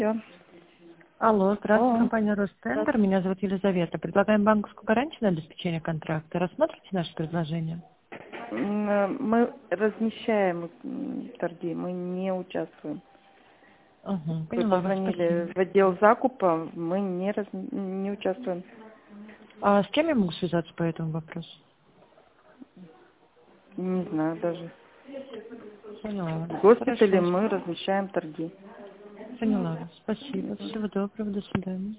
Всё. Алло, здравствуйте, Алло. компания Росцентр. Меня зовут Елизавета. Предлагаем банковскую гарантию на обеспечение контракта. Рассмотрите наше предложение? Мы размещаем торги, мы не участвуем. Угу, Вы поняла вас, спасибо. позвонили в отдел закупа, мы не участвуем. А с кем я могу связаться по этому вопросу? Не знаю даже. Поняла вас. В госпитале Хорошо. мы размещаем торги. Поняла вас. Спасибо. Всего доброго. До свидания.